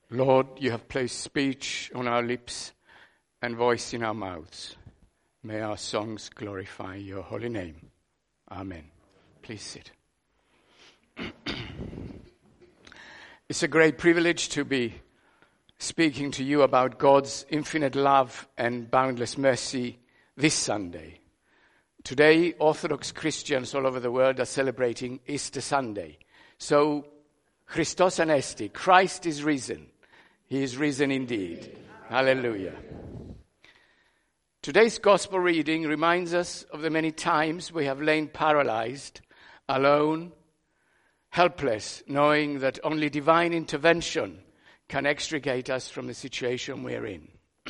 Lord, you have placed speech on our lips and voice in our mouths. May our songs glorify your holy name. Amen. Please sit. It's a great privilege to be speaking to you about God's infinite love and boundless mercy this Sunday. Today, Orthodox Christians all over the world are celebrating Easter Sunday. So, Christos Anesti, Christ is risen. He is risen indeed. Hallelujah. Today's gospel reading reminds us of the many times we have lain paralyzed, alone, helpless, knowing that only divine intervention can extricate us from the situation we're in.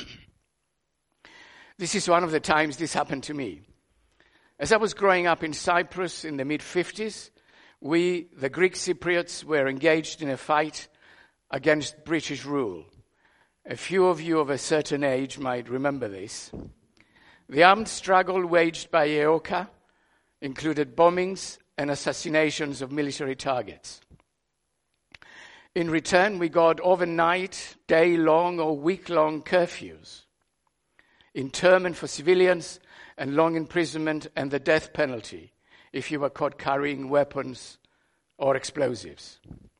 This is one of the times this happened to me. As I was growing up in Cyprus in the mid-50s, we, the Greek Cypriots, were engaged in a fight against British rule. A few of you of a certain age might remember this. The armed struggle waged by EOKA included bombings and assassinations of military targets. In return, we got overnight, day-long or week-long curfews, internment for civilians, and long imprisonment and the death penalty if you were caught carrying weapons or explosives.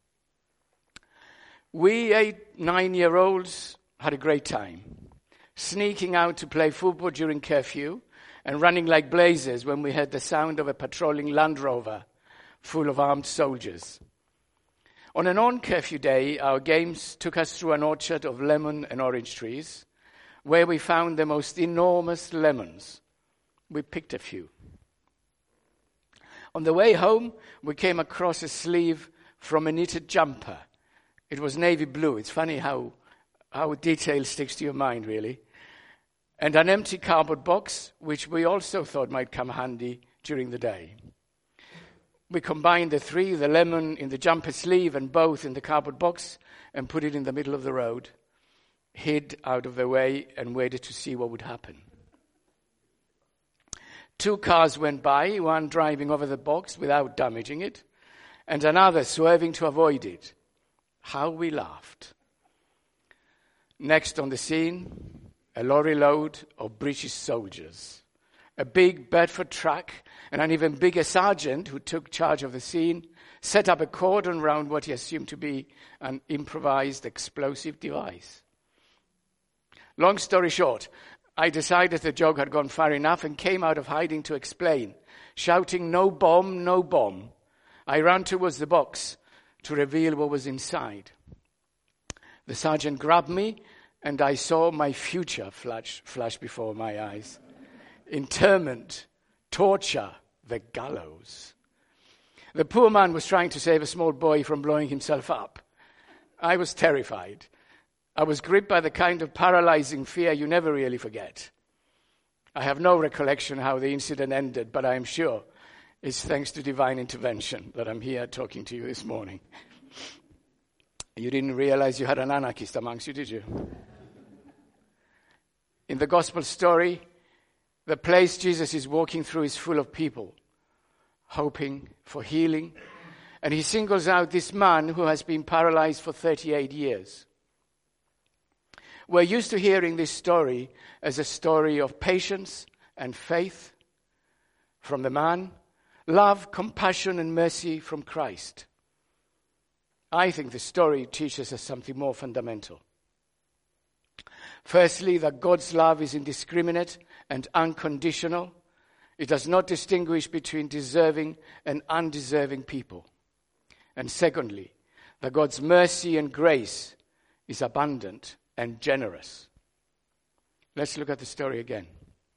We 8, 9-year-olds had a great time, sneaking out to play football during curfew and running like blazes when we heard the sound of a patrolling Land Rover full of armed soldiers. On a non-curfew day, our games took us through an orchard of lemon and orange trees where we found the most enormous lemons. We picked a few. On the way home, we came across a sleeve from a knitted jumper. It was navy blue. It's funny how detail sticks to your mind, really. And an empty cardboard box, which we also thought might come handy during the day. We combined the three, the lemon in the jumper sleeve and both in the cardboard box, and put it in the middle of the road, hid out of the way, and waited to see what would happen. 2 cars went by, one driving over the box without damaging it, and another swerving to avoid it. How we laughed. Next on the scene, a lorry load of British soldiers. A big Bedford truck and an even bigger sergeant who took charge of the scene set up a cordon round what he assumed to be an improvised explosive device. Long story short, I decided the joke had gone far enough and came out of hiding to explain. Shouting, "No bomb, no bomb." I ran towards the box to reveal what was inside. The sergeant grabbed me, and I saw my future flash before my eyes. Interment, torture, the gallows. The poor man was trying to save a small boy from blowing himself up. I was terrified. I was gripped by the kind of paralyzing fear you never really forget. I have no recollection how the incident ended, but I am sure it's thanks to divine intervention that I'm here talking to you this morning. You didn't realize you had an anarchist amongst you, did you? In the gospel story, the place Jesus is walking through is full of people, hoping for healing, and he singles out this man who has been paralyzed for 38 years. We're used to hearing this story as a story of patience and faith from the man, love, compassion, and mercy from Christ. I think the story teaches us something more fundamental. Firstly, that God's love is indiscriminate and unconditional. It does not distinguish between deserving and undeserving people. And secondly, that God's mercy and grace is abundant and generous. Let's look at the story again.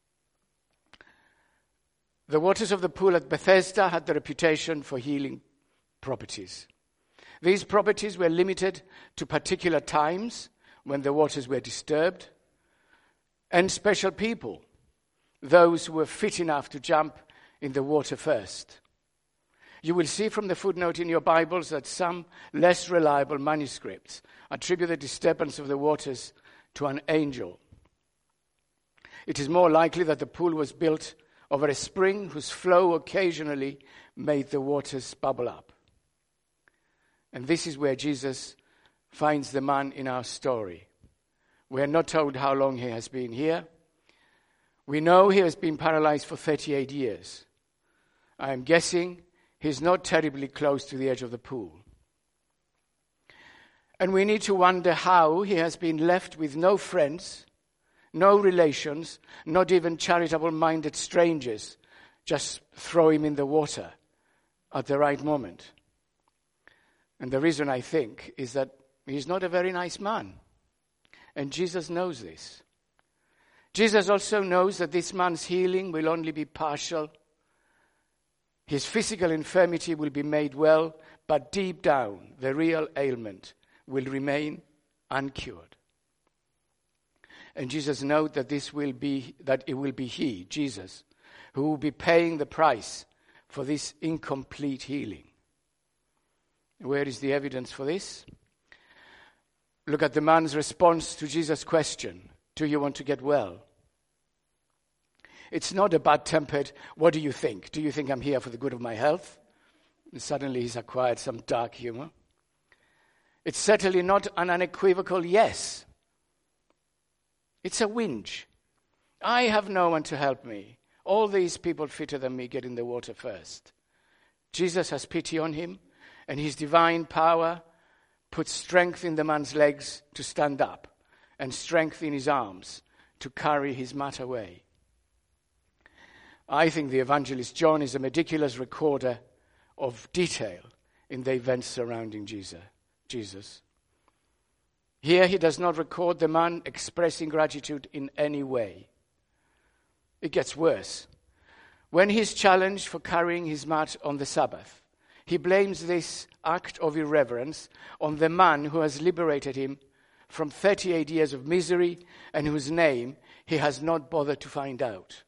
The waters of the pool at Bethesda had the reputation for healing properties. These properties were limited to particular times when the waters were disturbed, and special people, those who were fit enough to jump in the water first. You will see from the footnote in your Bibles that some less reliable manuscripts attribute the disturbance of the waters to an angel. It is more likely that the pool was built over a spring whose flow occasionally made the waters bubble up. And this is where Jesus finds the man in our story. We are not told how long he has been here. We know he has been paralyzed for 38 years. I am guessing he's not terribly close to the edge of the pool. And we need to wonder how he has been left with no friends, no relations, not even charitable-minded strangers, just throw him in the water at the right moment. And the reason I think is that he's not a very nice man. And Jesus knows this. Jesus also knows that this man's healing will only be partial. His physical infirmity will be made well, but deep down, the real ailment will remain uncured. And Jesus knows that it will be he, Jesus, who will be paying the price for this incomplete healing. Where is the evidence for this? Look at the man's response to Jesus' question, do you want to get well? It's not a bad-tempered, what do you think? Do you think I'm here for the good of my health? And suddenly he's acquired some dark humor. It's certainly not an unequivocal yes. It's a whinge. I have no one to help me. All these people fitter than me get in the water first. Jesus has pity on him, and his divine power puts strength in the man's legs to stand up and strength in his arms to carry his mat away. I think the evangelist John is a meticulous recorder of detail in the events surrounding Jesus. Here he does not record the man expressing gratitude in any way. It gets worse. When he's challenged for carrying his mat on the Sabbath, he blames this act of irreverence on the man who has liberated him from 38 years of misery and whose name he has not bothered to find out.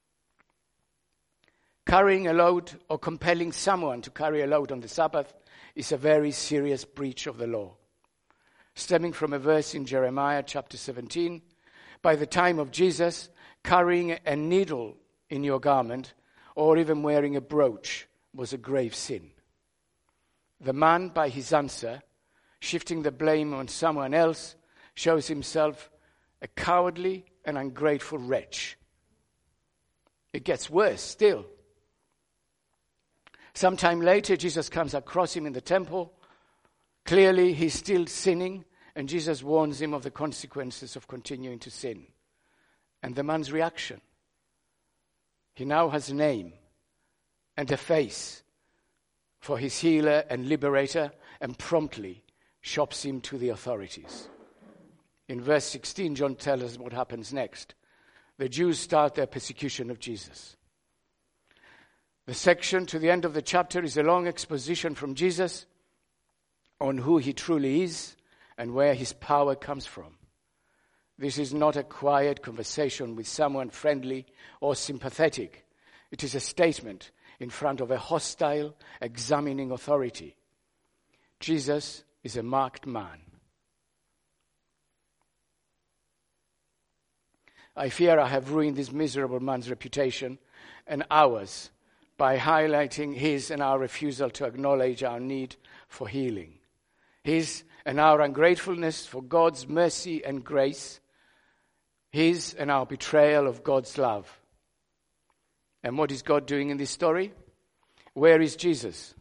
Carrying a load or compelling someone to carry a load on the Sabbath is a very serious breach of the law. Stemming from a verse in Jeremiah chapter 17, by the time of Jesus, carrying a needle in your garment or even wearing a brooch was a grave sin. The man, by his answer, shifting the blame on someone else, shows himself a cowardly and ungrateful wretch. It gets worse still. Sometime later, Jesus comes across him in the temple. Clearly, he's still sinning, and Jesus warns him of the consequences of continuing to sin. And the man's reaction. He now has a name and a face for his healer and liberator, and promptly shops him to the authorities. In verse 16, John tells us what happens next. The Jews start their persecution of Jesus. The section to the end of the chapter is a long exposition from Jesus on who he truly is and where his power comes from. This is not a quiet conversation with someone friendly or sympathetic. It is a statement in front of a hostile, examining authority. Jesus is a marked man. I fear I have ruined this miserable man's reputation and ours by highlighting his and our refusal to acknowledge our need for healing. His and our ungratefulness for God's mercy and grace. His and our betrayal of God's love. And what is God doing in this story? Where is Jesus?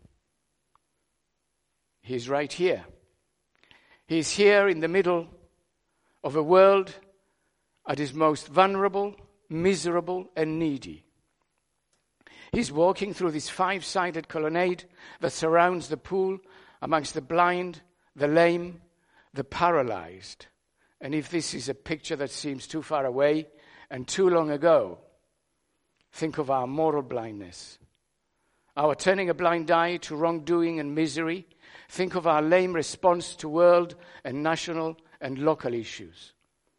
He's right here. He's here in the middle of a world at its most vulnerable, miserable, and needy. He's walking through this 5-sided colonnade that surrounds the pool amongst the blind, the lame, the paralyzed. And if this is a picture that seems too far away and too long ago, think of our moral blindness, our turning a blind eye to wrongdoing and misery. Think of our lame response to world and national and local issues.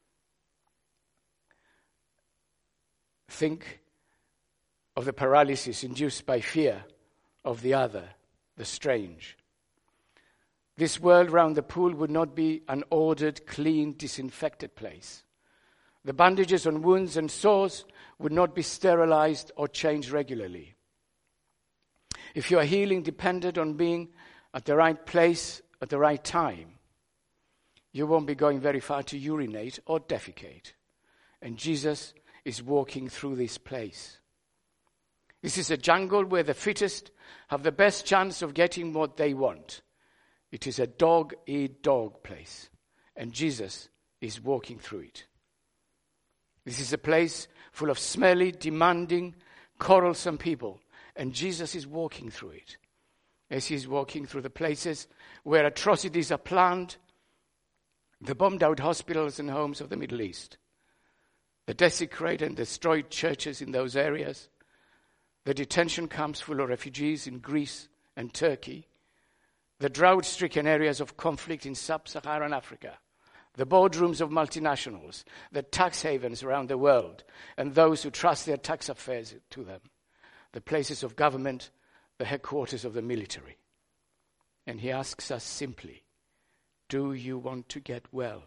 Think of the paralysis induced by fear of the other, the strange. This world round the pool would not be an ordered, clean, disinfected place. The bandages on wounds and sores would not be sterilized or changed regularly. If your healing depended on being at the right place at the right time, You won't be going very far to urinate or defecate. And Jesus is walking through this place. This is a jungle where the fittest have the best chance of getting what they want. It is a dog-eat-dog place. And Jesus is walking through it. This is a place full of smelly, demanding, quarrelsome people. And Jesus is walking through it. As he's walking through the places where atrocities are planned, the bombed out hospitals and homes of the Middle East, the desecrated and destroyed churches in those areas, the detention camps full of refugees in Greece and Turkey, the drought-stricken areas of conflict in sub-Saharan Africa, the boardrooms of multinationals, the tax havens around the world, and those who trust their tax affairs to them, the places of government, the headquarters of the military. And he asks us simply, do you want to get well?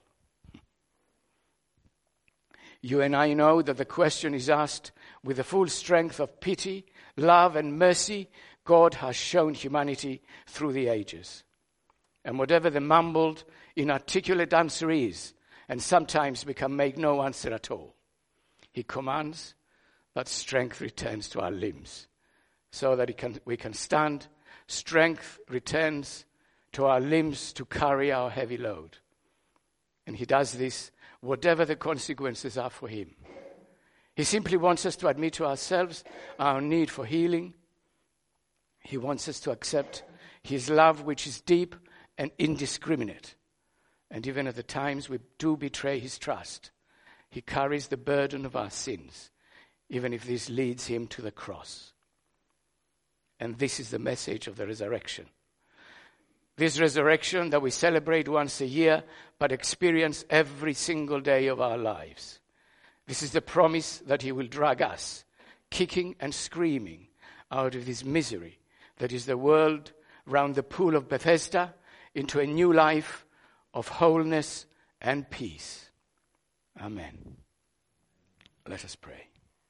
You and I know that the question is asked with the full strength of pity, love, and mercy God has shown humanity through the ages. And whatever the mumbled, inarticulate answer is, and sometimes we can make no answer at all, he commands that strength returns to our limbs so that we can stand. Strength returns to our limbs to carry our heavy load. And he does this whatever the consequences are for him. He simply wants us to admit to ourselves our need for healing. He wants us to accept his love, which is deep and indiscriminate. And even at the times we do betray his trust, he carries the burden of our sins, even if this leads him to the cross. And this is the message of the resurrection. This resurrection that we celebrate once a year, but experience every single day of our lives. This is the promise that he will drag us, kicking and screaming, out of this misery that is the world round the pool of Bethesda, into a new life of wholeness and peace. Amen. Let us pray.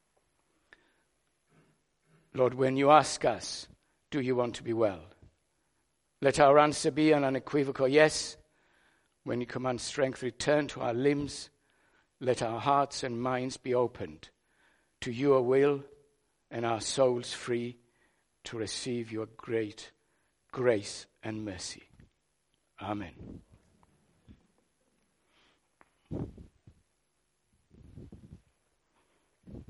Lord, when you ask us, do you want to be well? Let our answer be an unequivocal yes. When you command strength return to our limbs, let our hearts and minds be opened to your will and our souls free to receive your great grace and mercy. Amen.